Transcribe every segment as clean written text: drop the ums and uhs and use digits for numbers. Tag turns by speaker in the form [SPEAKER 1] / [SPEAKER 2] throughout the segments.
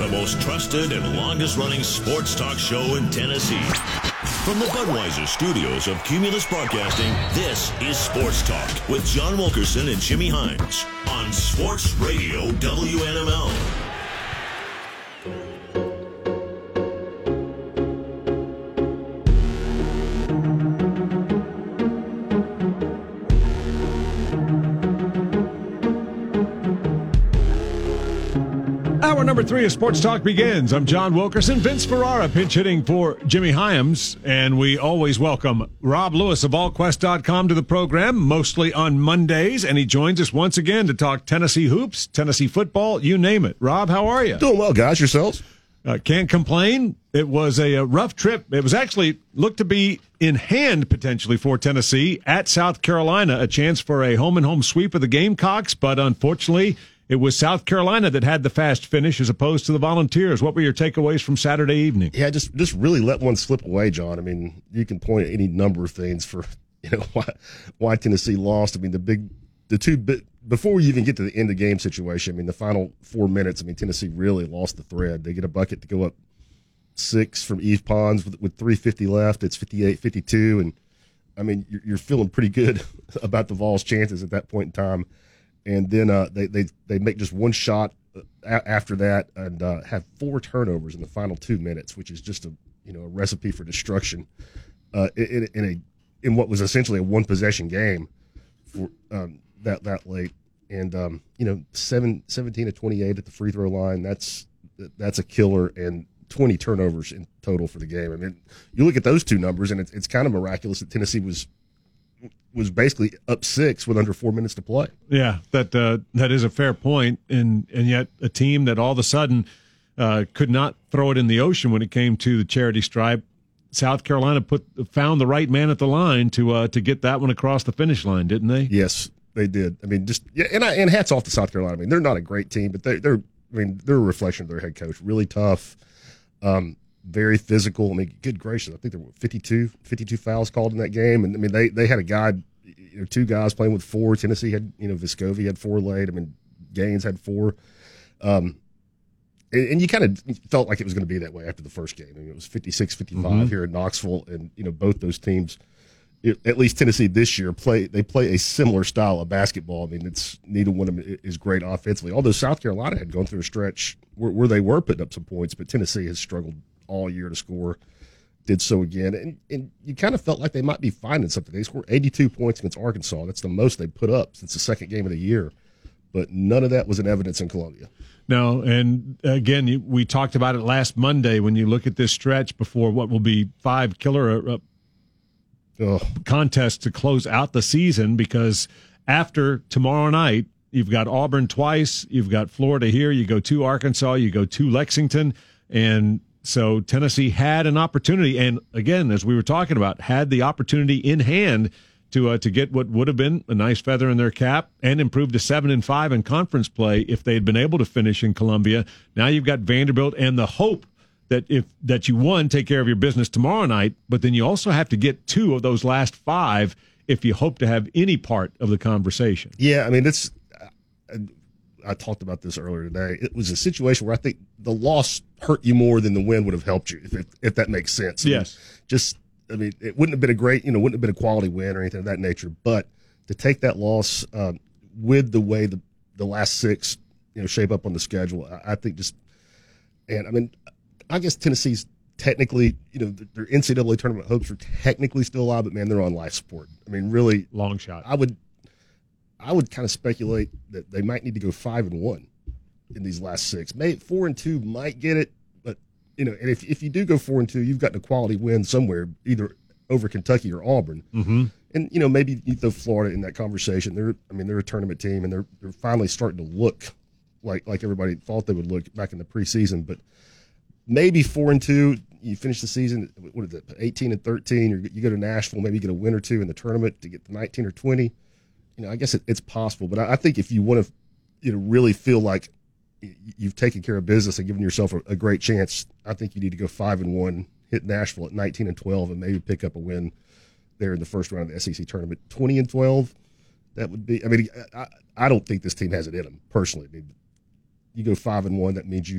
[SPEAKER 1] the most trusted and longest-running sports talk show in Tennessee. From the Budweiser studios of Cumulus Broadcasting, this is Sports Talk with John Wilkerson and Jimmy Hines on Sports Radio WNML.
[SPEAKER 2] Hour number 3 of Sports Talk begins. I'm John Wilkerson. Vince Ferrara pinch hitting for Jimmy Hyams. And we always welcome Rob Lewis of AllQuest.com to the program, mostly on Mondays. And he joins us once again to talk Tennessee hoops, Tennessee football, you name it. Rob, how are you?
[SPEAKER 3] Doing well, guys. Yourselves?
[SPEAKER 2] Can't complain. It was a rough trip. It was actually looked to be in hand potentially for Tennessee at South Carolina, a chance for a home-and-home sweep of the Gamecocks. But unfortunately, it was South Carolina that had the fast finish as opposed to the Volunteers. What were your takeaways from Saturday evening?
[SPEAKER 3] Yeah, just really let one slip away, John. I mean, you can point at any number of things for why Tennessee lost. I mean, before we even get to the end of the game situation, I mean, the final 4 minutes, I mean, Tennessee really lost the thread. They get a bucket to go up 6 from Yves Pons with 3:50 left. It's 58-52, and I mean, you're feeling pretty good about the Vols' chances at that point in time. And then they make just one shot after that and have 4 turnovers in the final 2 minutes, which is just a recipe for destruction in what was essentially a one possession game for that late. And 17 of 28 at the free throw line. That's a killer, and 20 turnovers in total for the game. I mean, you look at those two numbers, and it's kind of miraculous that Tennessee was basically up 6 with under 4 minutes to play.
[SPEAKER 2] Yeah, that is a fair point, and yet a team that all of a sudden could not throw it in the ocean when it came to the charity stripe. South Carolina found the right man at the line to get that one across the finish line, didn't they?
[SPEAKER 3] Yes, they did. I mean, and hats off to South Carolina. I mean, they're not a great team, but they're a reflection of their head coach. Really tough. Very physical. I mean, good gracious, I think there were 52 fouls called in that game. And, I mean, they had a guy, 2 guys playing with 4. Tennessee had, Vescovi had 4 late. I mean, Gaines had 4. And you kind of felt like it was going to be that way after the first game. I mean, it was 56-55 here in Knoxville. And, both those teams, at least Tennessee this year, play a similar style of basketball. I mean, neither one of them is great offensively. Although South Carolina had gone through a stretch where they were putting up some points, but Tennessee has struggled all year to score, did so again. And you kind of felt like they might be finding something. They scored 82 points against Arkansas. That's the most they put up since the second game of the year. But none of that was in evidence in Columbia.
[SPEAKER 2] No, and again, we talked about it last Monday when you look at this stretch before what will be 5 killer contests to close out the season, because after tomorrow night, you've got Auburn twice, you've got Florida here, you go to Arkansas, you go to Lexington, and so Tennessee had an opportunity, and again, as we were talking about, had the opportunity in hand to get what would have been a nice feather in their cap and improve to 7-5 in conference play if they had been able to finish in Columbia. Now you've got Vanderbilt and the hope that you take care of your business tomorrow night, but then you also have to get 2 of those last 5 if you hope to have any part of the conversation.
[SPEAKER 3] Yeah, I mean, I talked about this earlier today. It was a situation where I think the loss hurt you more than the win would have helped you, if that makes sense.
[SPEAKER 2] Yes.
[SPEAKER 3] I mean, it wouldn't have been wouldn't have been a quality win or anything of that nature. But to take that loss with the way the last 6, shape up on the schedule, I think I mean, I guess Tennessee's technically, their NCAA tournament hopes are technically still alive, but man, they're on life support. I mean, really
[SPEAKER 2] long shot.
[SPEAKER 3] I would kind of speculate that they might need to go 5-1 in these last 6. Maybe 4-2 might get it, but and if you do go 4-2, you've got a quality win somewhere, either over Kentucky or Auburn.
[SPEAKER 2] Mm-hmm.
[SPEAKER 3] And maybe you throw Florida in that conversation. They're a tournament team, and they're finally starting to look like everybody thought they would look back in the preseason. But maybe 4-2, you finish the season. What is it, 18-13? Or you go to Nashville, maybe get a win or 2 in the tournament to get to 19 or 20. I guess it's possible, but I think if you want to, really feel like you've taken care of business and given yourself a great chance, I think you need to go 5-1, hit Nashville at 19-12, and maybe pick up a win there in the first round of the SEC tournament. 20-12, that would be. I mean, I don't think this team has it in them personally. I mean, you go 5-1, that means you've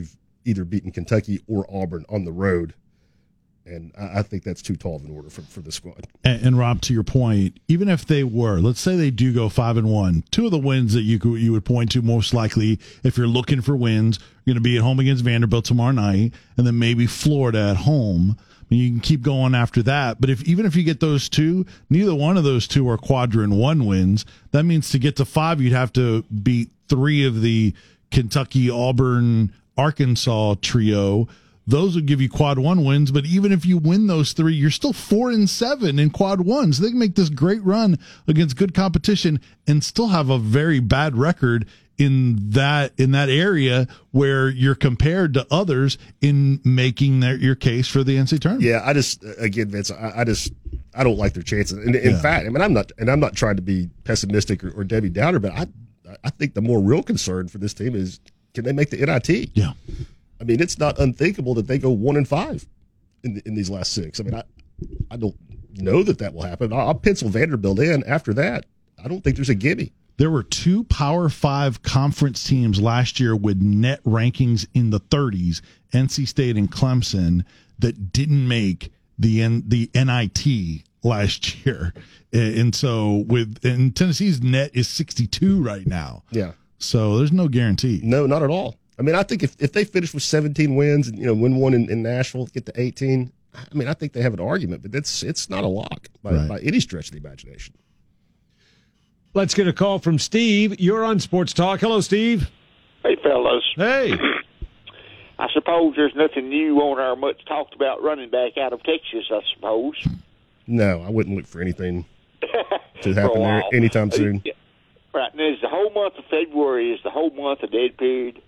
[SPEAKER 3] either beaten Kentucky or Auburn on the road. And I think that's too tall of an order for the squad.
[SPEAKER 4] And Rob, to your point, even if they were, let's say they do go 5-1, two of the wins that you would point to most likely, if you're looking for wins, you're going to be at home against Vanderbilt tomorrow night, and then maybe Florida at home. I mean, you can keep going after that. But even if you get those two, neither one of those two are quadrant one wins. That means to get to 5, you'd have to beat 3 of the Kentucky, Auburn, Arkansas trio. Those would give you quad 1 wins, but even if you win those 3, you're still 4-7 in quad 1. So they can make this great run against good competition and still have a very bad record in that area where you're compared to others in making your case for the NCAA tournament.
[SPEAKER 3] Yeah, Vince, I don't like their chances. And in fact, I mean, I'm not trying to be pessimistic or Debbie Downer, but I think the more real concern for this team is, can they make the NIT?
[SPEAKER 4] Yeah.
[SPEAKER 3] I mean, it's not unthinkable that they go 1-5 in these last 6. I mean, I don't know that will happen. I'll pencil Vanderbilt in. After that, I don't think there's a gimme.
[SPEAKER 4] There were 2 Power 5 conference teams last year with net rankings in the 30s, NC State and Clemson, that didn't make the NIT last year. And so and Tennessee's net is 62 right now.
[SPEAKER 3] Yeah.
[SPEAKER 4] So there's no guarantee.
[SPEAKER 3] No, not at all. I mean, I think if they finish with 17 wins and, win one in Nashville, get to 18, I mean, I think they have an argument, but it's not a lock by any stretch of the imagination.
[SPEAKER 2] Let's get a call from Steve. You're on Sports Talk. Hello, Steve.
[SPEAKER 5] Hey, fellas.
[SPEAKER 2] Hey.
[SPEAKER 5] I suppose there's nothing new on our much talked about running back out of Texas, I suppose.
[SPEAKER 3] No, I wouldn't look for anything to happen there anytime soon.
[SPEAKER 5] Right. Now, is the whole month of February, is the whole month a dead period?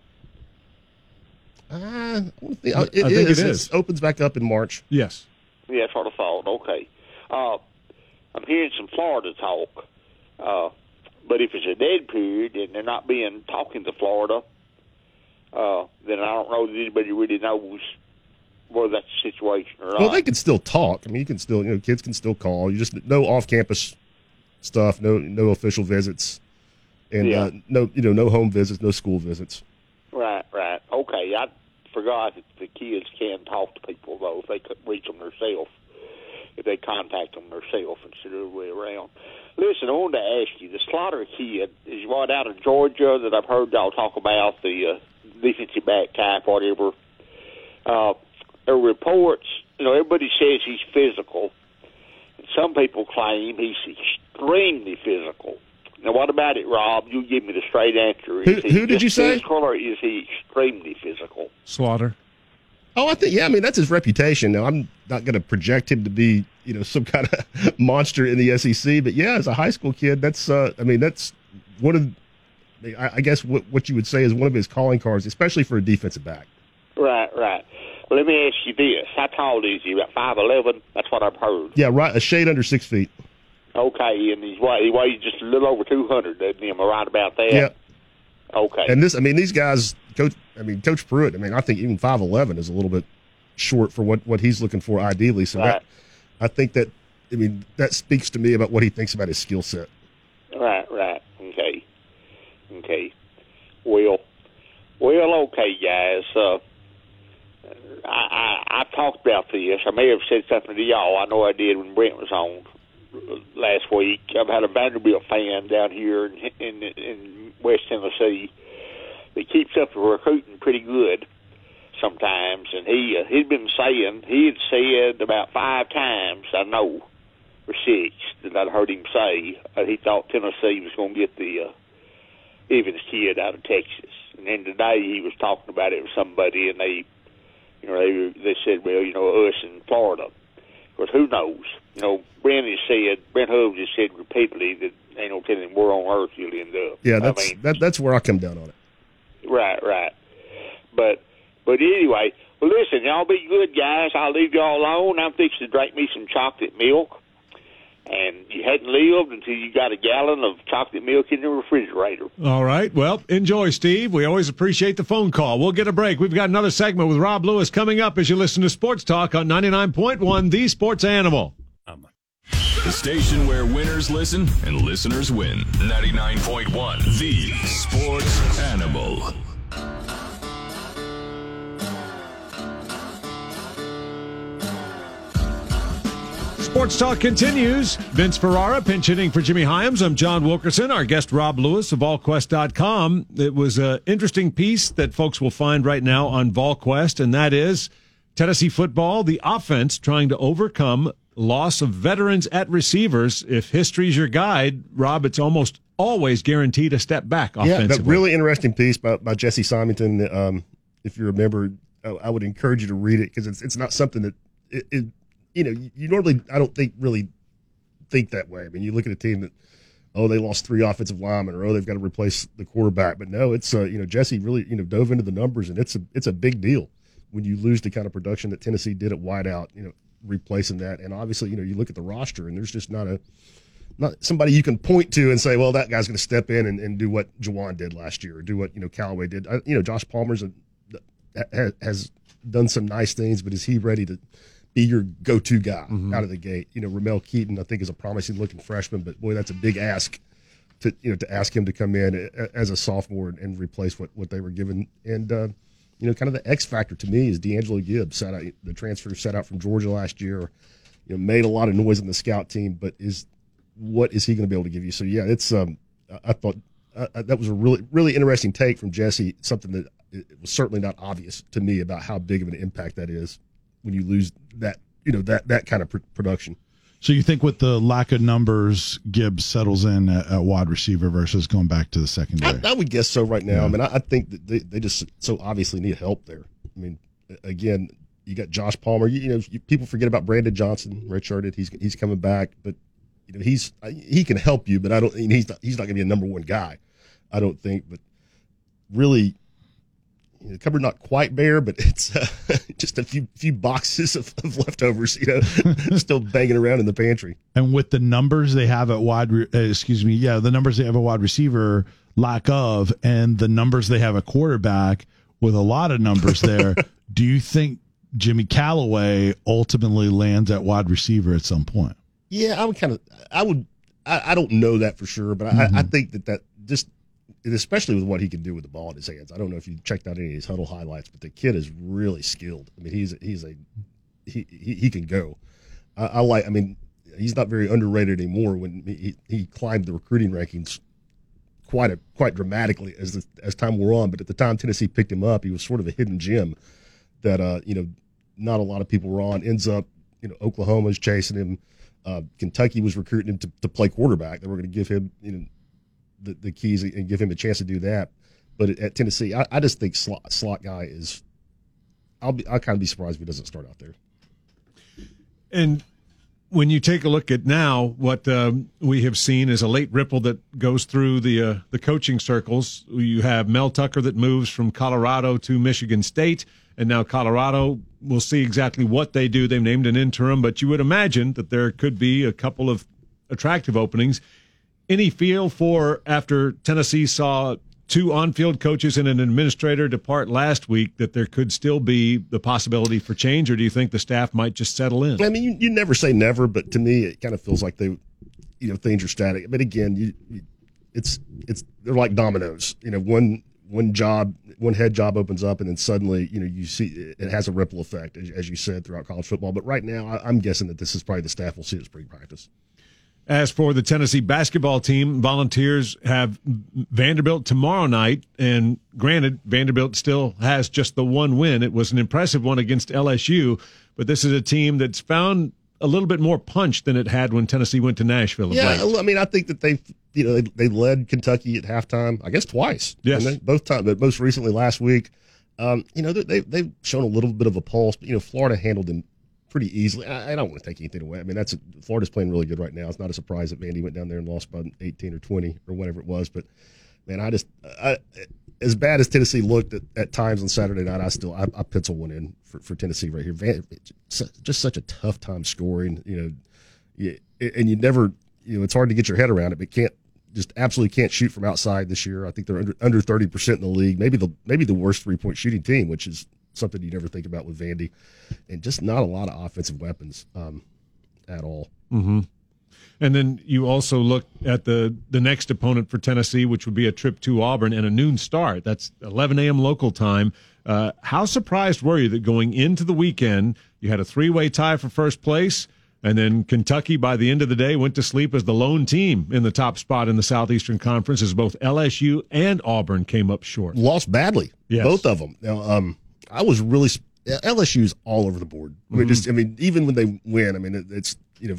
[SPEAKER 3] It is. It opens back up in March.
[SPEAKER 2] Yes.
[SPEAKER 5] Yeah, that's what I thought. Okay. I'm hearing some Florida talk. But if it's a dead period and they're not talking to Florida, then I don't know that anybody really knows whether that's the situation or not.
[SPEAKER 3] Well, they can still talk. I mean, you can still, kids can still call. You just no off-campus stuff, no official visits, and no home visits, no school visits.
[SPEAKER 5] Right. Okay, I forgot that the kids can talk to people though if they could reach them themselves, if they contact them themselves instead of the way around. Listen, I wanted to ask you, the Slaughter kid is out of Georgia that I've heard y'all talk about, the defensive back type, whatever. There are reports, everybody says he's physical. And some people claim he's extremely physical. Now, what about it, Rob? You give me the straight answer.
[SPEAKER 3] Who did you say?
[SPEAKER 5] Physical, or is he extremely physical?
[SPEAKER 2] Slaughter.
[SPEAKER 3] Oh, I think, that's his reputation. Now, I'm not going to project him to be, some kind of monster in the SEC, but as a high school kid, that's one of, I guess what you would say is one of his calling cards, especially for a defensive back.
[SPEAKER 5] Right. Well, let me ask you this. How tall is he? About 5'11"? That's what I've heard.
[SPEAKER 3] Yeah, right, a shade under 6 feet.
[SPEAKER 5] Okay, and he weighs just a little over 200, doesn't he? Am I right about that?
[SPEAKER 3] Yeah.
[SPEAKER 5] Okay.
[SPEAKER 3] And these guys, Coach Pruitt, I think even 5'11" is a little bit short for what he's looking for ideally. So
[SPEAKER 5] right.
[SPEAKER 3] I think that speaks to me about what he thinks about his skill set.
[SPEAKER 5] Right. Okay. Well, okay, guys. I've talked about this. I may have said something to y'all. I know I did when Brent was on last week. I've had a Vanderbilt fan down here in West Tennessee that keeps up the recruiting pretty good sometimes, and he'd been saying, he had said about 5 times, I know, or 6, that I'd heard him say he thought Tennessee was going to get the Evans kid out of Texas. And then today he was talking about it with somebody, and they said, well, us in Florida. But who knows? Brent Hubbs has said repeatedly that ain't no telling where on earth you'll end up.
[SPEAKER 3] Yeah, that's where I come down on it.
[SPEAKER 5] Right. But anyway, well, listen, y'all be good, guys. I'll leave y'all alone. I'm fixing to drink me some chocolate milk. And you hadn't lived until you got a gallon of chocolate milk in the refrigerator.
[SPEAKER 2] All right. Well, enjoy, Steve. We always appreciate the phone call. We'll get a break. We've got another segment with Rob Lewis coming up as you listen to Sports Talk on 99.1, The Sports Animal.
[SPEAKER 6] The station where winners listen and listeners win. 99.1, The Sports Animal.
[SPEAKER 2] Sports Talk continues. Vince Ferrara pinch hitting for Jimmy Hyams. I'm John Wilkerson. Our guest, Rob Lewis of VolQuest.com. It was an interesting piece that folks will find right now on VolQuest, and that is Tennessee football, the offense trying to overcome loss of veterans at receivers. If history's your guide, Rob, it's almost always guaranteed a step back offensively.
[SPEAKER 3] Yeah, that really interesting piece by Jesse Simonton. If you remember, I would encourage you to read it because it's not something that you normally, I don't think, really think that way. I mean, you look at a team that, they lost 3 offensive linemen, or they've got to replace the quarterback. But no, it's Jesse really dove into the numbers, and it's a big deal when you lose the kind of production that Tennessee did at wideout. Replacing that, and obviously, you look at the roster, and there's just not somebody you can point to and say, well, that guy's going to step in and do what Juwan did last year, or do what Callaway did. Josh Palmer's has done some nice things, but is he ready to be your go-to guy out of the gate? Ramel Keaton, I think, is a promising-looking freshman, but boy, that's a big ask to ask him to come in as a sophomore and replace what they were given. And kind of the X factor to me is D'Angelo Gibbs. The transfer sat out from Georgia last year. Made a lot of noise on the scout team, but what is he going to be able to give you? So yeah, it's I thought that was a really, really interesting take from Jesse. Something that it was certainly not obvious to me about how big of an impact that is when you lose that that kind of production.
[SPEAKER 4] So you think with the lack of numbers, Gibbs settles in at wide receiver versus going back to the secondary?
[SPEAKER 3] I would guess so right now. Yeah. I mean, I think that they just so obviously need help there. I mean, again, you got Josh Palmer. People forget about Brandon Johnson, redshirted. He's coming back, but he can help you. But he's not going to be a number one guy, I don't think. But really, the cupboard not quite bare, but it's just a few boxes of leftovers, still banging around in the pantry.
[SPEAKER 4] And with the numbers they have at the numbers they have at wide receiver, lack of, and the numbers they have at quarterback with a lot of numbers there, do you think Jimmy Callaway ultimately lands at wide receiver at some point?
[SPEAKER 3] Yeah, I don't know that for sure, but I think that just, especially with what he can do with the ball in his hands. I don't know if you checked out any of his huddle highlights, but the kid is really skilled. I mean, he can go. He's not very underrated anymore. When he climbed the recruiting rankings quite dramatically as time wore on. But at the time Tennessee picked him up, he was sort of a hidden gem that not a lot of people were on. Ends up, Oklahoma's chasing him. Kentucky was recruiting him to play quarterback. They were going to give him, the keys and give him a chance to do that. But at Tennessee, I just think slot guy is. I'll kind of be surprised if he doesn't start out there.
[SPEAKER 2] And when you take a look at now, what we have seen is a late ripple that goes through the coaching circles. You have Mel Tucker that moves from Colorado to Michigan State, and now Colorado. We'll see exactly what they do. They've named an interim, but you would imagine that there could be a couple of attractive openings. Any feel for, after Tennessee saw 2 on-field coaches and an administrator depart last week, that there could still be the possibility for change, or do you think the staff might just settle in?
[SPEAKER 3] I mean, you never say never, but to me, it kind of feels like things are static. But again, they're like dominoes. One head job opens up, and then suddenly, you see it has a ripple effect, as you said, throughout college football. But right now, I'm guessing that this is probably the staff will see it as spring practice.
[SPEAKER 2] As for the Tennessee basketball team, Volunteers have Vanderbilt tomorrow night, and granted, Vanderbilt still has just the one win. It was an impressive one against LSU, but this is a team that's found a little bit more punch than it had when Tennessee went to Nashville.
[SPEAKER 3] Yeah, I mean, I think that they led Kentucky at halftime, I guess twice.
[SPEAKER 2] Yes,
[SPEAKER 3] both times, but most recently last week. They've shown a little bit of a pulse, but Florida handled them pretty easily. I don't want to take anything away. I mean, Florida's playing really good right now. It's not a surprise that Vandy went down there and lost by 18 or 20 or whatever it was. But man, as bad as Tennessee looked at times on Saturday night, I pencil one in for Tennessee right here. Just such a tough time scoring, and you never, it's hard to get your head around it, but absolutely can't shoot from outside this year. I think they're under 30% in the league, maybe the worst 3-point shooting team, which is something you never think about with Vandy, and just not a lot of offensive weapons at all.
[SPEAKER 2] Mm-hmm. And then you also look at the next opponent for Tennessee, which would be a trip to Auburn and a noon start. That's 11 a.m. local time. How surprised were you that going into the weekend, you had a 3-way tie for first place, And then Kentucky, by the end of the day, went to sleep as the lone team in the top spot in the Southeastern Conference, as both LSU and Auburn came up short.
[SPEAKER 3] Lost badly,
[SPEAKER 2] Yes.
[SPEAKER 3] both of them. Now, I was really LSU's all over the board. I mean, even when they win, I mean, it's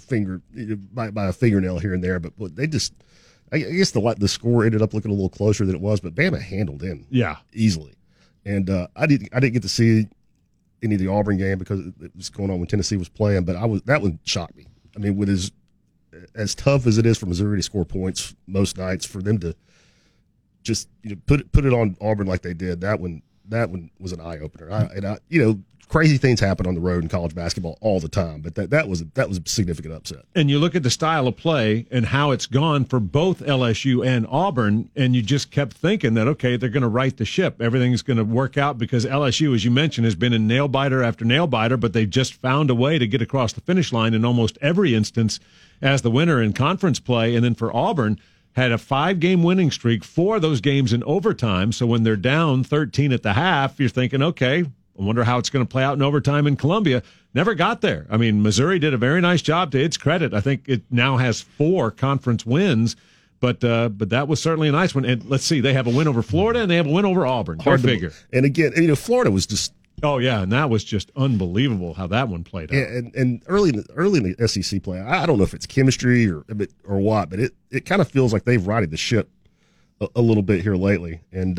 [SPEAKER 3] by a fingernail here and there. But they just, I guess the score ended up looking a little closer than it was. But Bama handled in easily, and I didn't get to see any of the Auburn game because it was going on when Tennessee was playing, but that one shocked me. I mean, with as tough as it is for Missouri to score points most nights, for them to just put it on Auburn like they did, that one was an eye opener. Crazy things happen on the road in college basketball all the time, but that was a significant upset.
[SPEAKER 2] And you look at the style of play and how it's gone for both LSU and Auburn, and you just kept thinking that, okay, they're going to right the ship. Everything's going to work out because LSU, as you mentioned, has been in nail-biter after nail-biter, but they just found a way to get across the finish line in almost every instance as the winner in conference play. And then for Auburn, had a 5-game winning streak, 4 of those games in overtime. So when they're down 13 at the half, you're thinking, okay, I wonder how it's going to play out in overtime in Columbia. Never got there. I mean, Missouri did a very nice job to its credit. I think it now has 4 conference wins, but that was certainly a nice one. And let's see, they have a win over Florida and they have a win over Auburn. Hard to figure.
[SPEAKER 3] And again, Florida was just.
[SPEAKER 2] Oh yeah, and that was just unbelievable how that one played out.
[SPEAKER 3] And early in the SEC play, I don't know if it's chemistry or what, but it kind of feels like they've righted the ship a little bit here lately, and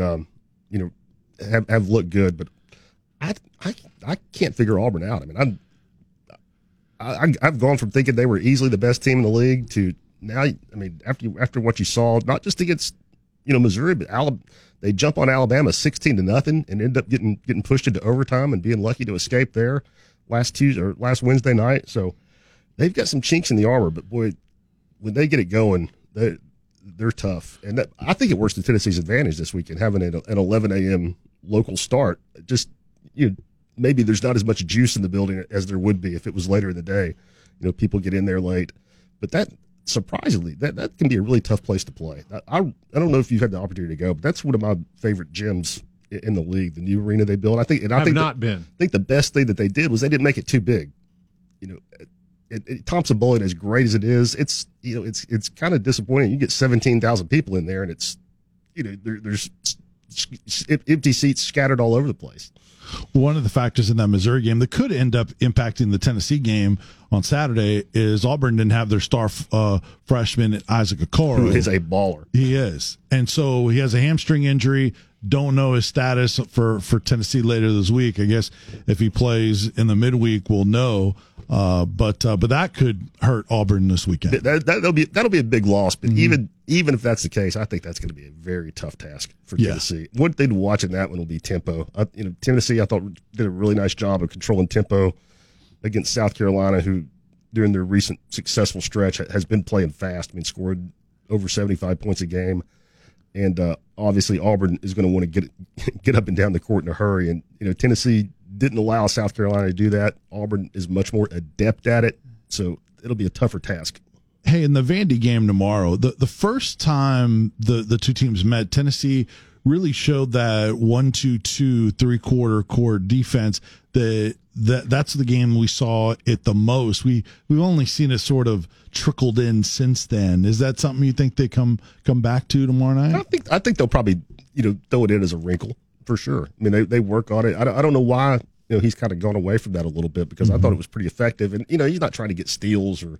[SPEAKER 3] have looked good, but. I can't figure Auburn out. I mean, I've gone from thinking they were easily the best team in the league to now. I mean, after what you saw, not just against Missouri, but they jump on Alabama 16-0 and end up getting pushed into overtime and being lucky to escape there last Wednesday night. So they've got some chinks in the armor, but boy, when they get it going, they're tough, and I think it works to Tennessee's advantage this weekend having an 11 a.m. local start. Just maybe there's not as much juice in the building as there would be if it was later in the day. People get in there late, but that surprisingly that can be a really tough place to play. I don't know if you've had the opportunity to go, but that's one of my favorite gyms in the league. The new arena they built, I think the best thing that they did was they didn't make it too big. Thompson Boling, as great as it is, it's kind of disappointing. You get 17,000 people in there, and it's there's empty seats scattered all over the place.
[SPEAKER 4] One of the factors in that Missouri game that could end up impacting the Tennessee game on Saturday is Auburn didn't have their star freshman Isaac Okoro.
[SPEAKER 3] Who is a baller.
[SPEAKER 4] He is. And so he has a hamstring injury. Don't know his status for Tennessee later this week. I guess if he plays in the midweek, we'll know. But that could hurt Auburn this weekend.
[SPEAKER 3] That'll be a big loss. But even if that's the case, I think that's going to be a very tough task for Tennessee. One thing to watch in that one will be tempo. Tennessee, I thought, did a really nice job of controlling tempo against South Carolina, who during their recent successful stretch has been playing fast. I mean, scored over 75 points a game. And obviously Auburn is going to want to get up and down the court in a hurry. And Tennessee didn't allow South Carolina to do that. Auburn is much more adept at it, so it'll be a tougher task.
[SPEAKER 4] Hey, in the Vandy game tomorrow, the first time the two teams met, Tennessee really showed that 1-2-2 3/4 court defense. That's the game we saw it the most. We've only seen it sort of trickled in since then. Is that something you think they come back to tomorrow night?
[SPEAKER 3] I think they'll probably throw it in as a wrinkle for sure. I mean they work on it. I don't know why he's kind of gone away from that a little bit, because I thought it was pretty effective. And he's not trying to get steals or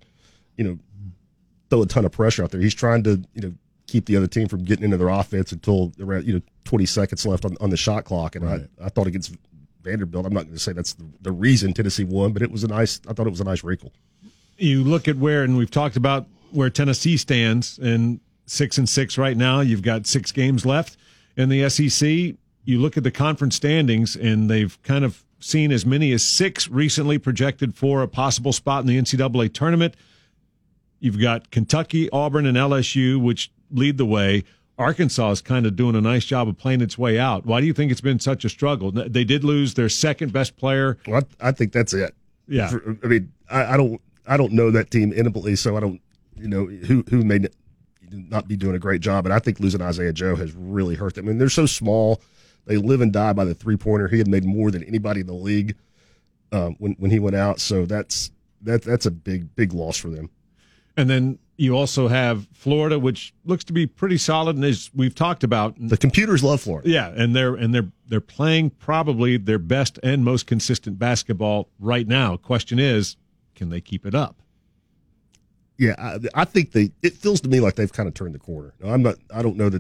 [SPEAKER 3] throw a ton of pressure out there. He's trying to keep the other team from getting into their offense until around 20 seconds left on the shot clock. And right. I thought against Vanderbilt, I'm not going to say that's the reason Tennessee won, but I thought it was a nice wrinkle.
[SPEAKER 2] You look at and we've talked about where Tennessee stands, and 6-6 right now. You've got 6 games left in the SEC. You look at the conference standings, and they've kind of seen as many as 6 recently projected for a possible spot in the NCAA tournament. You've got Kentucky, Auburn, and LSU, which lead the way. Arkansas is kind of doing a nice job of playing its way out. Why do you think it's been such a struggle? They did lose their second best player.
[SPEAKER 3] Well, I think that's it.
[SPEAKER 2] Yeah.
[SPEAKER 3] I don't know that team intimately, so I don't, who may not be doing a great job. But I think losing Isaiah Joe has really hurt them. I mean, they're so small. They live and die by the 3-pointer. He had made more than anybody in the league when he went out. So that's that's a big loss for them.
[SPEAKER 2] And then you also have Florida, which looks to be pretty solid, and as we've talked about,
[SPEAKER 3] the computers love Florida.
[SPEAKER 2] Yeah, and they're playing probably their best and most consistent basketball right now. Question is, can they keep it up?
[SPEAKER 3] Yeah, I think it feels to me like they've kind of turned the corner. Now, I don't know that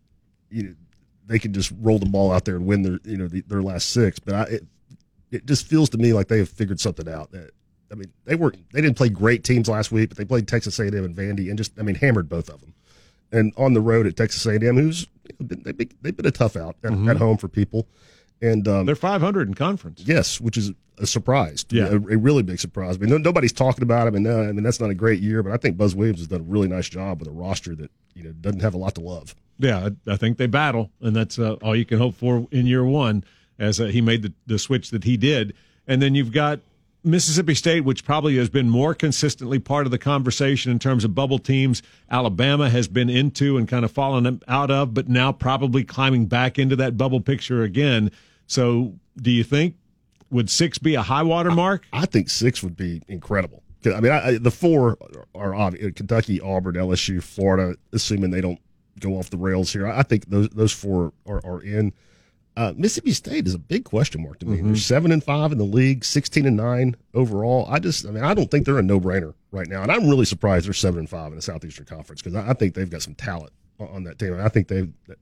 [SPEAKER 3] they can just roll the ball out there and win their last 6, but it just feels to me like they have figured something out. I mean, they didn't play great teams last week, but they played Texas A&M and Vandy and hammered both of them. And on the road at Texas A&M, who's they've been a tough out at home for people. And
[SPEAKER 2] they're 500 in conference.
[SPEAKER 3] Yes, which is a surprise.
[SPEAKER 2] Yeah,
[SPEAKER 3] a really big surprise. I mean, nobody's talking about him, and that's not a great year. But I think Buzz Williams has done a really nice job with a roster that doesn't have a lot to love.
[SPEAKER 2] Yeah, I think they battle, and that's all you can hope for in year one, as he made the switch that he did. And then you've got Mississippi State, which probably has been more consistently part of the conversation in terms of bubble teams. Alabama has been into and kind of fallen out of, but now probably climbing back into that bubble picture again. So do you think, would 6 be a high water mark?
[SPEAKER 3] I think 6 would be incredible. I mean, the 4 are obvious: Kentucky, Auburn, LSU, Florida, assuming they don't go off the rails here. I think those 4 are in. Mississippi State is a big question mark to me. They're 7-5 in the league, 16-9 overall. I don't think they're a no-brainer right now, and I'm really surprised they're 7-5 in the Southeastern Conference because I think they've got some talent on that team. I think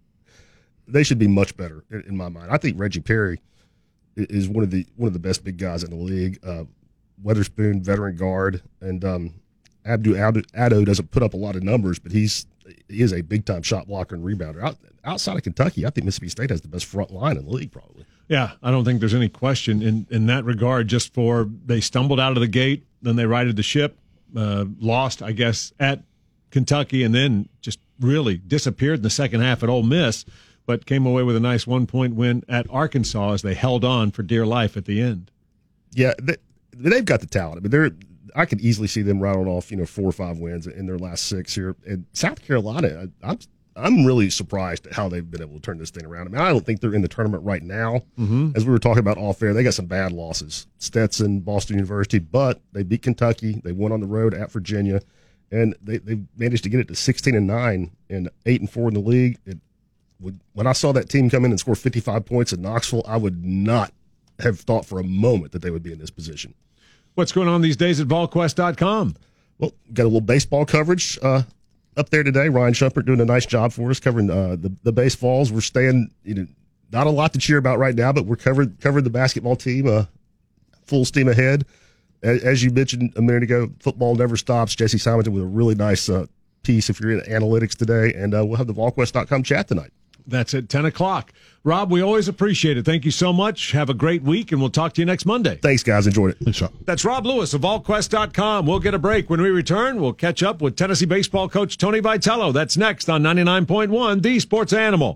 [SPEAKER 3] they should be much better in my mind. I think Reggie Perry is one of the best big guys in the league. Weatherspoon, veteran guard, and Abdou Addo doesn't put up a lot of numbers, but he is a big-time shot blocker and rebounder. Outside of Kentucky, I think Mississippi State has the best front line in the league, probably.
[SPEAKER 2] Yeah, I don't think there's any question in that regard. Just for they stumbled out of the gate, then they righted the ship, lost, I guess, at Kentucky, and then just really disappeared in the second half at Ole Miss, but came away with a nice 1-point win at Arkansas as they held on for dear life at the end.
[SPEAKER 3] Yeah, they've got the talent. I mean, I could easily see them rattling off 4 or 5 wins in their last 6 here. And South Carolina, I'm really surprised at how they've been able to turn this thing around. I mean, I don't think they're in the tournament right now. As we were talking about off air, they got some bad losses. Stetson, Boston University, but they beat Kentucky. They won on the road at Virginia, and they managed to get it to 16-9 and 8-4 in the league. When I saw that team come in and score 55 points in Knoxville, I would not have thought for a moment that they would be in this position.
[SPEAKER 2] What's going on these days at VolQuest.com?
[SPEAKER 3] Well, got a little baseball coverage up there today. Ryan Shumpert doing a nice job for us covering the baseballs. We're staying, not a lot to cheer about right now, but we're covered the basketball team full steam ahead. As you mentioned a minute ago, football never stops. Jesse Simonton with a really nice piece if you're in analytics today, and we'll have the VolQuest.com chat tonight.
[SPEAKER 2] That's at 10 o'clock. Rob, we always appreciate it. Thank you so much. Have a great week, and we'll talk to you next Monday.
[SPEAKER 3] Thanks, guys. Enjoyed it.
[SPEAKER 4] Thanks, Rob.
[SPEAKER 2] That's Rob Lewis of VolQuest.com. We'll get a break. When we return, we'll catch up with Tennessee baseball coach Tony Vitello. That's next on 99.1, The Sports Animal.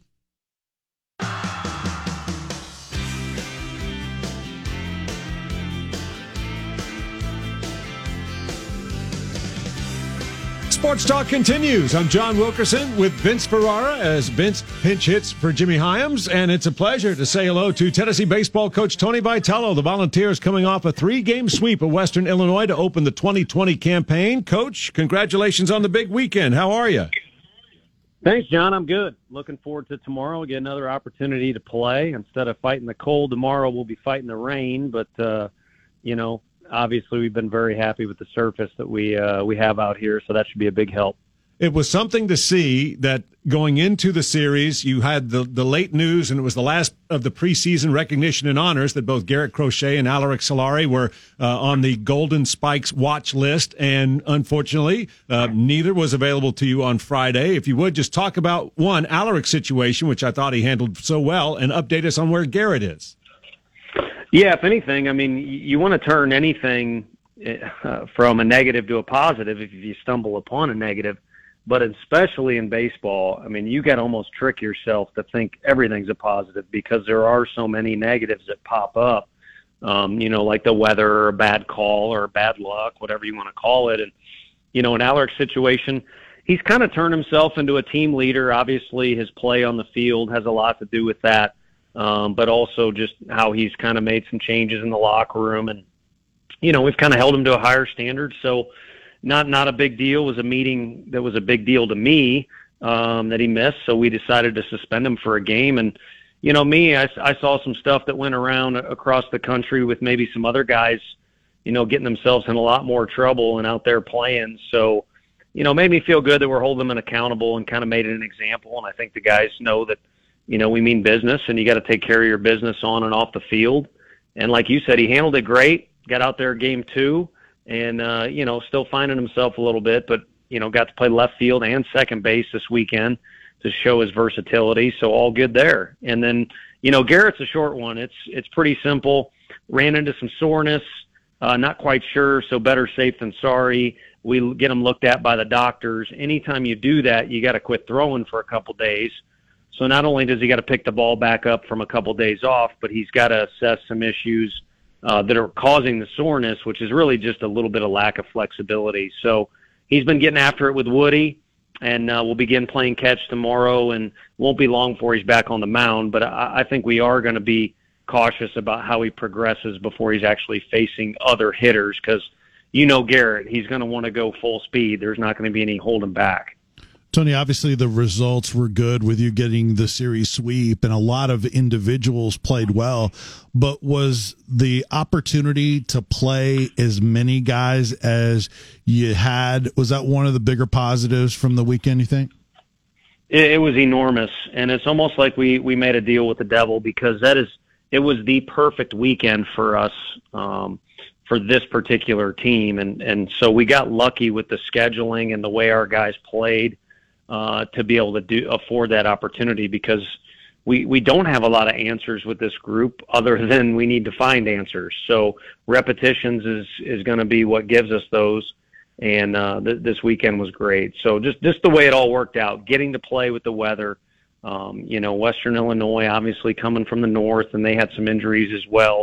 [SPEAKER 2] Sports Talk continues. I'm John Wilkerson with Vince Ferrara as Vince pinch hits for Jimmy Hyams, and it's a pleasure to say hello to Tennessee baseball coach Tony Vitello. The Volunteers coming off a 3-game sweep of Western Illinois to open the 2020 campaign. Coach, congratulations on the big weekend. How are you?
[SPEAKER 7] Thanks, John. I'm good. Looking forward to tomorrow. We get another opportunity to play. Instead of fighting the cold tomorrow, we'll be fighting the rain, but, obviously, we've been very happy with the surface that we have out here, so that should be a big help.
[SPEAKER 2] It was something to see that going into the series, you had the late news, and it was the last of the preseason recognition and honors that both Garrett Crochet and Alaric Solari were on the Golden Spikes watch list, and unfortunately, neither was available to you on Friday. If you would, just talk about, one, Alaric's situation, which I thought he handled so well, and update us on where Garrett is.
[SPEAKER 7] Yeah, if anything, I mean, you want to turn anything from a negative to a positive if you stumble upon a negative, but especially in baseball, I mean, you got to almost trick yourself to think everything's a positive because there are so many negatives that pop up, like the weather or a bad call or bad luck, whatever you want to call it. And, in Alaric's situation, he's kind of turned himself into a team leader. Obviously, his play on the field has a lot to do with that. But also just how he's kind of made some changes in the locker room. And, we've kind of held him to a higher standard. So not a big deal. It was a meeting that was a big deal to me that he missed. So we decided to suspend him for a game. And, I saw some stuff that went around across the country with maybe some other guys, getting themselves in a lot more trouble and out there playing. So, made me feel good that we're holding them accountable and kind of made it an example. And I think the guys know that, we mean business and you got to take care of your business on and off the field. And like you said, he handled it great, got out there game 2 and, still finding himself a little bit, but, got to play left field and second base this weekend to show his versatility. So all good there. And then, Garrett's a short one. It's pretty simple. Ran into some soreness, not quite sure. So better safe than sorry. We get him looked at by the doctors. Anytime you do that, you got to quit throwing for a couple days. So not only does he got to pick the ball back up from a couple days off, but he's got to assess some issues that are causing the soreness, which is really just a little bit of lack of flexibility. So he's been getting after it with Woody, and we'll begin playing catch tomorrow, and won't be long before he's back on the mound. But I think we are going to be cautious about how he progresses before he's actually facing other hitters, because Garrett, he's going to want to go full speed. There's not going to be any holding back.
[SPEAKER 4] Tony, obviously the results were good with you getting the series sweep, and a lot of individuals played well, but was the opportunity to play as many guys as you had, was that one of the bigger positives from the weekend, you think?
[SPEAKER 7] It was enormous, and it's almost like we made a deal with the devil, because it was the perfect weekend for us, for this particular team. And so we got lucky with the scheduling and the way our guys played, to be able to afford that opportunity, because we don't have a lot of answers with this group other than we need to find answers. So repetitions is going to be what gives us those. And this weekend was great. So just the way it all worked out, getting to play with the weather. Western Illinois obviously coming from the north, and they had some injuries as well.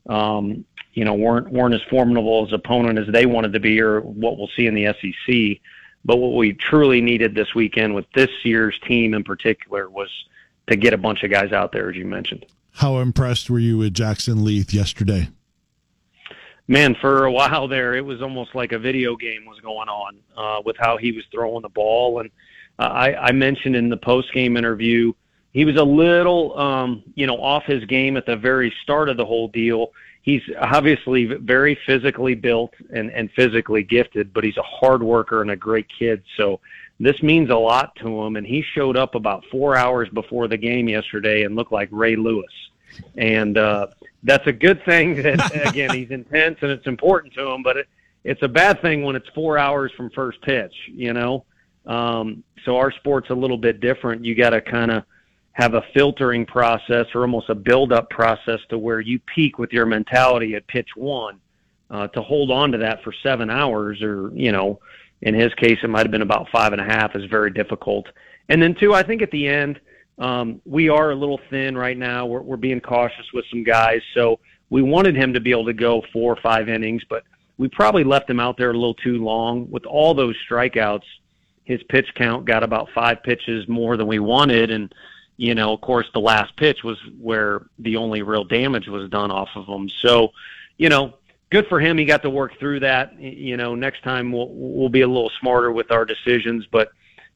[SPEAKER 7] Weren't as formidable as opponent as they wanted to be, or what we'll see in the SEC. But what we truly needed this weekend with this year's team in particular was to get a bunch of guys out there, as you mentioned.
[SPEAKER 4] How impressed were you with Jackson Leith yesterday?
[SPEAKER 7] Man, for a while there, it was almost like a video game was going on with how he was throwing the ball. And I mentioned in the post-game interview, he was a little, off his game at the very start of the whole deal. He's obviously very physically built and physically gifted, but he's a hard worker and a great kid. So this means a lot to him. And he showed up about 4 hours before the game yesterday and looked like Ray Lewis. And that's a good thing that, again, he's intense and it's important to him, but it's a bad thing when it's 4 hours from first pitch, So our sport's a little bit different. You got to kind of have a filtering process, or almost a build-up process, to where you peak with your mentality at pitch 1. To hold on to that for 7 hours, or, in his case, it might have been about 5.5, is very difficult. And then 2, I think at the end, we are a little thin right now. We're being cautious with some guys. So we wanted him to be able to go 4 or 5 innings, but we probably left him out there a little too long. With all those strikeouts, his pitch count got about 5 pitches more than we wanted. And, of course, the last pitch was where the only real damage was done off of him. So, good for him. He got to work through that. Next time we'll be a little smarter with our decisions. But,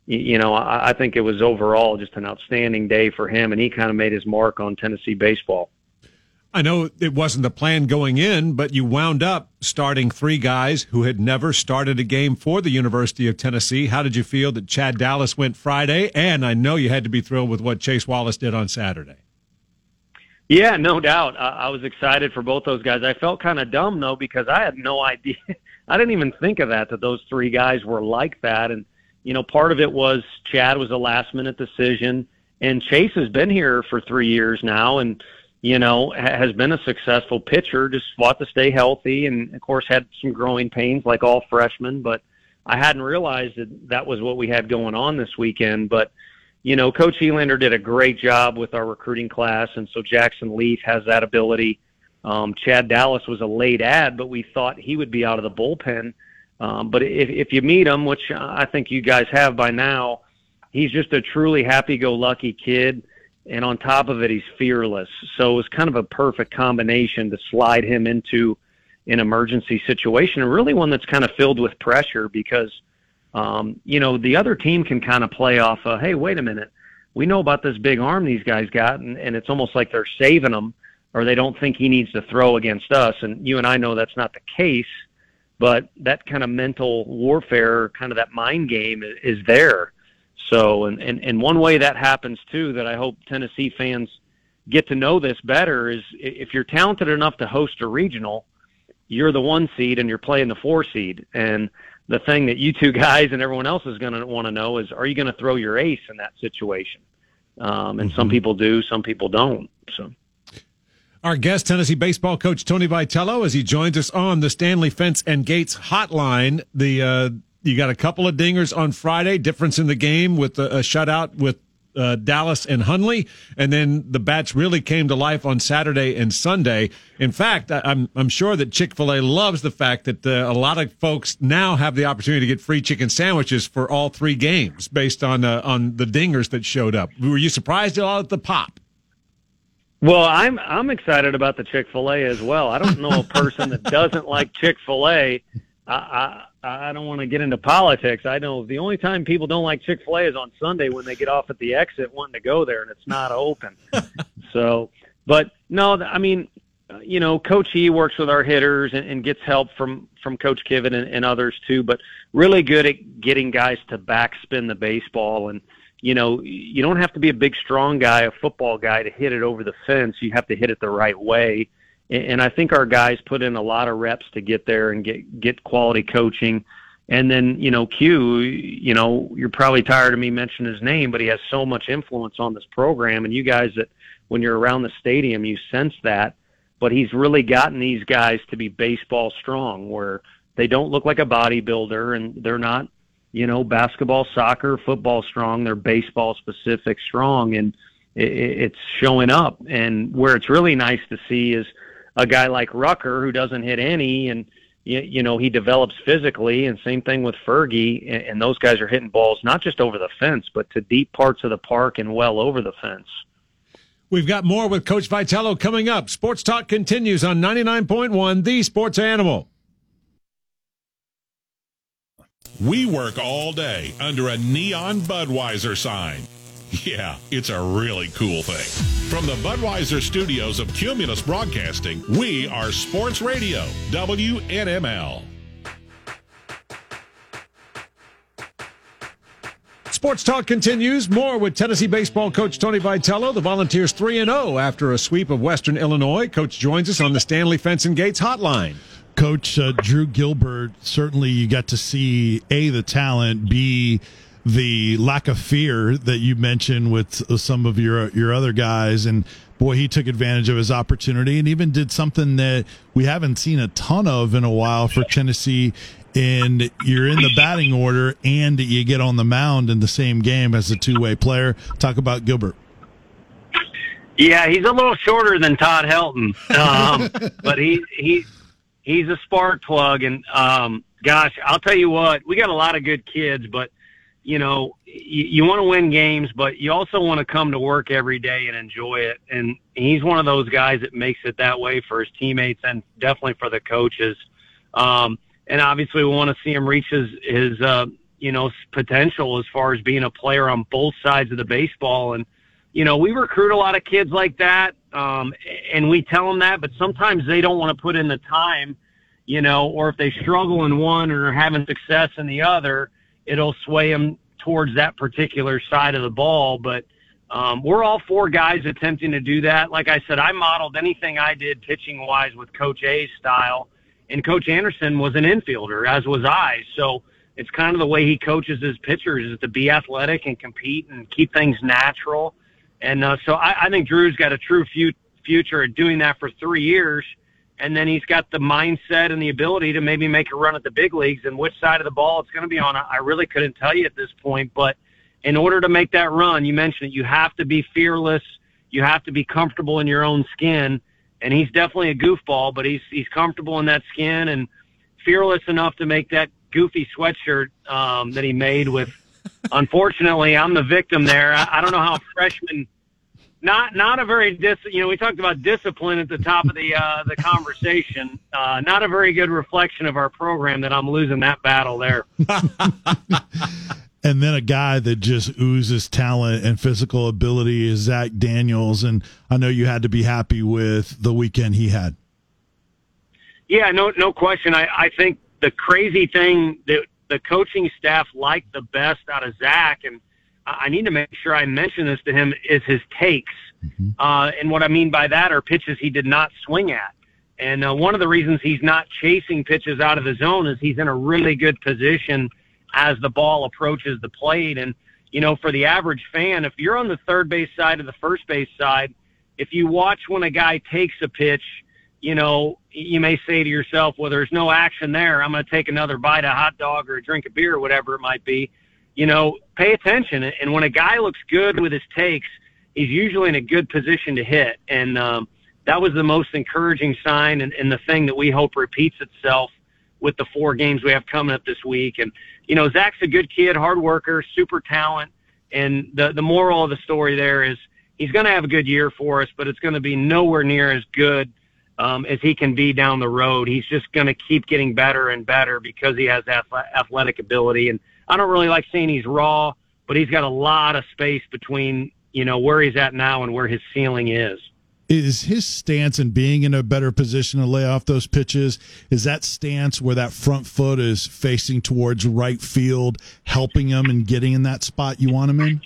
[SPEAKER 7] I think it was overall just an outstanding day for him, and he kind of made his mark on Tennessee baseball.
[SPEAKER 2] I know it wasn't the plan going in, but you wound up starting 3 guys who had never started a game for the University of Tennessee. How did you feel that Chad Dallas went Friday? And I know you had to be thrilled with what Chase Wallace did on Saturday.
[SPEAKER 7] Yeah, no doubt. I was excited for both those guys. I felt kind of dumb, though, because I had no idea. I didn't even think of that those 3 guys were like that. And, part of it was Chad was a last-minute decision, and Chase has been here for 3 years now, and has been a successful pitcher, just fought to stay healthy, and, of course, had some growing pains like all freshmen. But I hadn't realized that was what we had going on this weekend. But, Coach Elander did a great job with our recruiting class, and so Jackson Leith has that ability. Chad Dallas was a late add, but we thought he would be out of the bullpen. But if you meet him, which I think you guys have by now, he's just a truly happy-go-lucky kid. And on top of it, he's fearless. So it was kind of a perfect combination to slide him into an emergency situation, and really one that's kind of filled with pressure because, the other team can kind of play off of, hey, wait a minute, we know about this big arm these guys got, and it's almost like they're saving him, or they don't think he needs to throw against us. And you and I know that's not the case, but that kind of mental warfare, kind of that mind game is there. So, and one way that happens too, that I hope Tennessee fans get to know this better, is if you're talented enough to host a regional, you're the 1 seed and you're playing the 4 seed. And the thing that you two guys and everyone else is going to want to know is, are you going to throw your ace in that situation? And some people do, some people don't. So,
[SPEAKER 2] our guest, Tennessee baseball coach Tony Vitello, as he joins us on the Stanley Fence and Gates hotline. You got a couple of dingers on Friday, difference in the game with a shutout with Dallas and Hundley, and then the bats really came to life on Saturday and Sunday. In fact, I'm sure that Chick-fil-A loves the fact that a lot of folks now have the opportunity to get free chicken sandwiches for all 3 games based on the dingers that showed up. Were you surprised at all at the pop?
[SPEAKER 7] Well, I'm excited about the Chick-fil-A as well. I don't know a person that doesn't like Chick-fil-A. I don't want to get into politics. I know the only time people don't like Chick-fil-A is on Sunday when they get off at the exit wanting to go there and it's not open. So, but no, I mean, Coach E works with our hitters and gets help from Coach Kiven and others too, but really good at getting guys to backspin the baseball. And, you don't have to be a big, strong guy, a football guy, to hit it over the fence. You have to hit it the right way. And I think our guys put in a lot of reps to get there and get quality coaching. And then, Q, you're probably tired of me mentioning his name, but he has so much influence on this program. And you guys, that when you're around the stadium, you sense that. But he's really gotten these guys to be baseball strong, where they don't look like a bodybuilder and they're not, basketball, soccer, football strong. They're baseball specific strong, and it's showing up. And where it's really nice to see is a guy like Rucker, who doesn't hit any, and he develops physically, and same thing with Fergie, and those guys are hitting balls not just over the fence, but to deep parts of the park and well over the fence.
[SPEAKER 2] We've got more with Coach Vitello coming up. Sports Talk continues on 99.1, The Sports Animal.
[SPEAKER 8] We work all day under a neon Budweiser sign. Yeah, it's a really cool thing. From the Budweiser studios of Cumulus Broadcasting, we are Sports Radio, WNML.
[SPEAKER 2] Sports Talk continues. More with Tennessee baseball coach Tony Vitello. The Volunteers 3-0 after a sweep of Western Illinois. Coach joins us on the Stanley Fence and Gates hotline.
[SPEAKER 4] Coach Drew Gilbert, certainly you got to see, A, the talent, B, the lack of fear that you mentioned with some of your other guys. And boy, he took advantage of his opportunity and even did something that we haven't seen a ton of in a while for Tennessee. And you're in the batting order and you get on the mound in the same game as a two-way player. Talk about Gilbert.
[SPEAKER 7] Yeah, he's a little shorter than Todd Helton, but he's a spark plug. And gosh, I'll tell you what, we got a lot of good kids, but you want to win games, but you also want to come to work every day and enjoy it. And he's one of those guys that makes it that way for his teammates and definitely for the coaches. And obviously we want to see him reach his potential as far as being a player on both sides of the baseball. And, we recruit a lot of kids like that. And we tell them that, but sometimes they don't want to put in the time, or if they struggle in one or are having success in the other, it'll sway them towards that particular side of the ball. But we're all four guys attempting to do that. Like I said, I modeled anything I did pitching-wise with Coach A's style, and Coach Anderson was an infielder, as was I. So it's kind of the way he coaches his pitchers, is to be athletic and compete and keep things natural. And so I think Drew's got a true future at doing that for 3 years. And then he's got the mindset and the ability to maybe make a run at the big leagues. And which side of the ball it's going to be on, I really couldn't tell you at this point. But in order to make that run, you mentioned it, you have to be fearless. You have to be comfortable in your own skin. And he's definitely a goofball, but he's comfortable in that skin and fearless enough to make that goofy sweatshirt that he made with, unfortunately, I'm the victim there. I don't know how freshmen Not a very we talked about discipline at the top of the conversation. Not a very good reflection of our program that I'm losing that battle there.
[SPEAKER 4] And then a guy that just oozes talent and physical ability is Zach Daniels, and I know you had to be happy with the weekend he had.
[SPEAKER 7] Yeah, no question. I think the crazy thing that the coaching staff liked the best out of Zach, and I need to make sure I mention this to him, is his takes. Mm-hmm. And what I mean by that are pitches he did not swing at. And one of the reasons he's not chasing pitches out of the zone is he's in a really good position as the ball approaches the plate. And, for the average fan, if you're on the third base side or the first base side, if you watch when a guy takes a pitch, you may say to yourself, well, there's no action there. I'm going to take another bite of hot dog or a drink of beer or whatever it might be. Pay attention. And when a guy looks good with his takes, he's usually in a good position to hit. And that was the most encouraging sign and the thing that we hope repeats itself with the 4 games we have coming up this week. And, Zach's a good kid, hard worker, super talent. And the moral of the story there is he's going to have a good year for us, but it's going to be nowhere near as good as he can be down the road. He's just going to keep getting better and better because he has athletic ability. And I don't really like saying he's raw, but he's got a lot of space between, where he's at now and where his ceiling is.
[SPEAKER 4] Is his stance and being in a better position to lay off those pitches, is that stance where that front foot is facing towards right field, helping him and getting in that spot you want him in?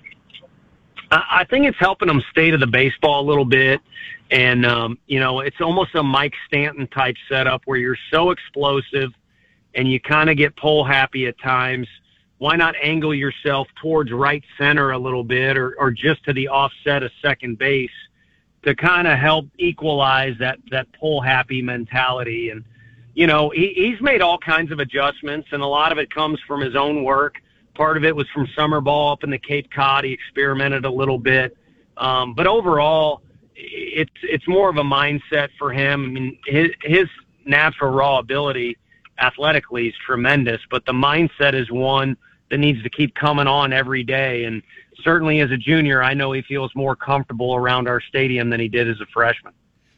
[SPEAKER 7] I think it's helping him stay to the baseball a little bit. And, it's almost a Mike Stanton type setup where you're so explosive and you kind of get pole happy at times. Why not angle yourself towards right center a little bit or just to the offset of second base to kind of help equalize that pole happy mentality? And, he's made all kinds of adjustments, and a lot of it comes from his own work. Part of it was from summer ball up in the Cape Cod. He experimented a little bit. But overall, it's more of a mindset for him. I mean, his natural raw ability athletically is tremendous, but the mindset is one that needs to keep coming on every day. And certainly as a junior, I know he feels more comfortable around our stadium than he did as a freshman.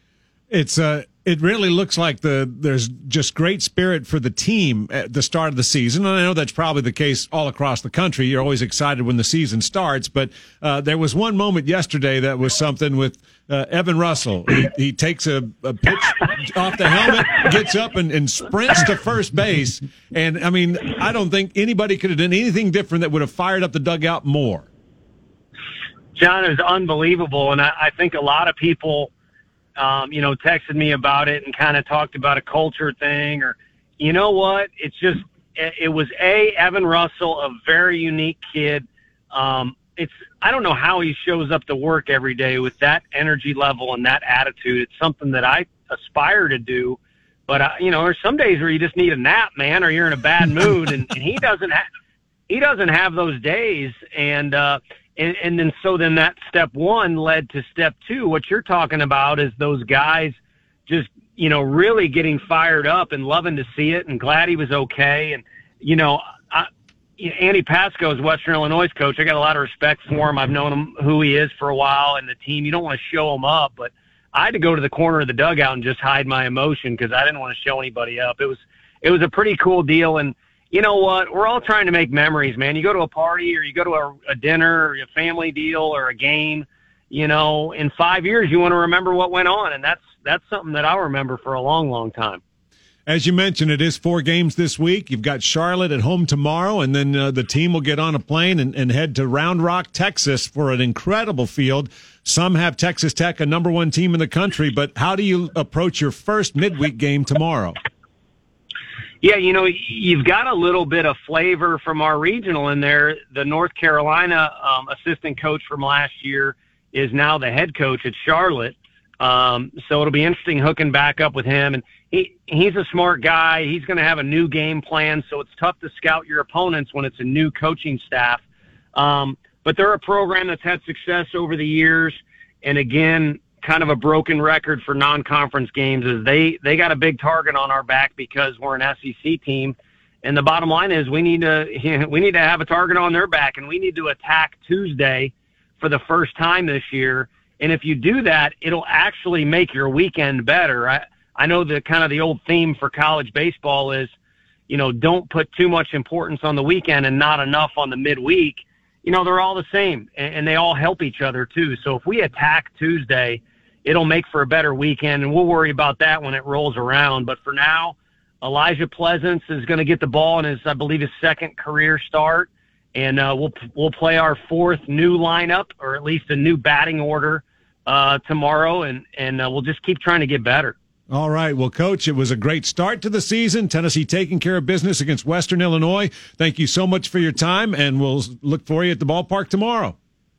[SPEAKER 2] It really looks like there's just great spirit for the team at the start of the season. And I know that's probably the case all across the country. You're always excited when the season starts, but there was one moment yesterday that was something with Evan Russell. He takes a pitch off the helmet, gets up and sprints to first base. And I mean, I don't think anybody could have done anything different that would have fired up the dugout more.
[SPEAKER 7] John, is unbelievable. And I think a lot of people, texted me about it and kind of talked about a culture thing, or, you know what? It was Evan Russell, a very unique kid. I don't know how he shows up to work every day with that energy level and that attitude. It's something that I aspire to do, but there's some days where you just need a nap, man, or you're in a bad mood, and he doesn't have those days. And then that step one led to step two. What you're talking about is those guys just, really getting fired up and loving to see it and glad he was okay. And, Andy Pasco is Western Illinois' coach. I got a lot of respect for him. I've known him, who he is for a while, and the team. You don't want to show him up, but I had to go to the corner of the dugout and just hide my emotion because I didn't want to show anybody up. It was a pretty cool deal. And you know what? We're all trying to make memories, man. You go to a party or you go to a dinner or a family deal or a game, in 5 years you want to remember what went on, and that's something that I'll remember for a long, long time.
[SPEAKER 2] As you mentioned, it is 4 games this week. You've got Charlotte at home tomorrow, and then the team will get on a plane and head to Round Rock, Texas for an incredible field. Some have Texas Tech, a number 1 team in the country, but how do you approach your first midweek game tomorrow?
[SPEAKER 7] Yeah, you've got a little bit of flavor from our regional in there. The North Carolina assistant coach from last year is now the head coach at Charlotte. So it'll be interesting hooking back up with him. And he's a smart guy. He's going to have a new game plan, so it's tough to scout your opponents when it's a new coaching staff. But they're a program that's had success over the years. And again, kind of a broken record for non-conference games is they got a big target on our back because we're an SEC team. And the bottom line is we need to have a target on their back, and we need to attack Tuesday for the first time this year And if you do that, it'll actually make your weekend better. I know the kind of the old theme for college baseball is, don't put too much importance on the weekend and not enough on the midweek. They're all the same, and they all help each other too. So if we attack Tuesday, it'll make for a better weekend, and we'll worry about that when it rolls around. But for now, Elijah Pleasance is going to get the ball in I believe his second career start, and we'll play our fourth new lineup, or at least a new batting order tomorrow, and we'll just keep trying to get better.
[SPEAKER 2] All right. Well, Coach, it was a great start to the season. Tennessee taking care of business against Western Illinois. Thank you so much for your time, and we'll look for you at the ballpark tomorrow.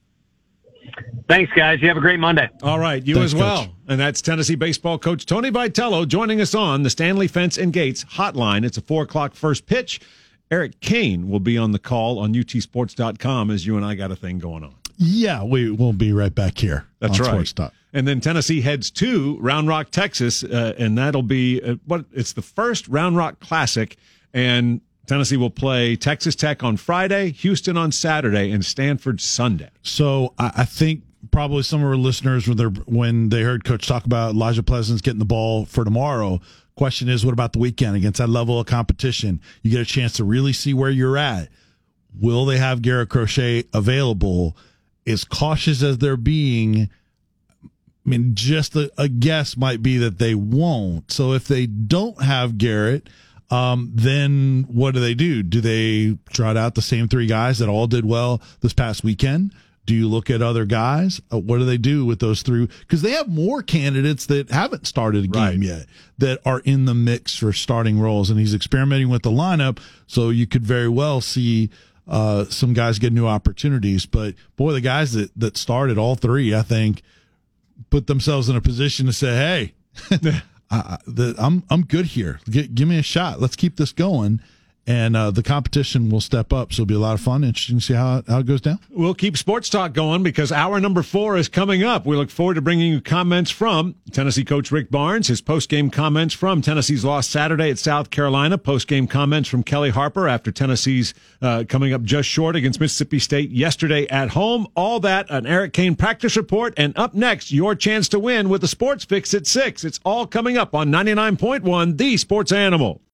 [SPEAKER 7] Thanks, guys. You have a great Monday.
[SPEAKER 2] All right. You
[SPEAKER 4] Thanks,
[SPEAKER 2] as well.
[SPEAKER 4] Coach.
[SPEAKER 2] And that's Tennessee baseball coach Tony Vitello joining us on the Stanley Fence and Gates hotline. It's a 4:00 first pitch. Eric Kane will be on the call on utsports.com as you and I got a thing going on.
[SPEAKER 4] Yeah, we will be right back here.
[SPEAKER 2] That's
[SPEAKER 4] on
[SPEAKER 2] right.
[SPEAKER 4] Sports Talk.
[SPEAKER 2] And then Tennessee heads to Round Rock, Texas, and that'll be it's the first Round Rock Classic, and Tennessee will play Texas Tech on Friday, Houston on Saturday, and Stanford Sunday.
[SPEAKER 4] So I think probably some of our listeners, when they heard Coach talk about Elijah Pleasance getting the ball for tomorrow, question is, what about the weekend against that level of competition? You get a chance to really see where you're at. Will they have Garrett Crochet available? As cautious as they're being, I mean, just a guess might be that they won't. So if they don't have Garrett, then what do? Do they trot out the same three guys that all did well this past weekend? Do you look at other guys? What do they do with those three? Because they have more candidates that haven't started a game yet that are in the mix for starting roles. And he's experimenting with the lineup, so you could very well see some guys get new opportunities. But, boy, the guys that started, all three, I think, put themselves in a position to say, hey, I'm good here. Give me a shot. Let's keep this going. And the competition will step up, so it'll be a lot of fun. Interesting to see how it goes down.
[SPEAKER 2] We'll keep Sports Talk going because hour number 4 is coming up. We look forward to bringing you comments from Tennessee coach Rick Barnes, his post-game comments from Tennessee's loss Saturday at South Carolina, post-game comments from Kelly Harper after Tennessee's coming up just short against Mississippi State yesterday at home. All that, an Eric Kane practice report, and up next, your chance to win with the Sports Fix at 6. It's all coming up on 99.1, The Sports Animal.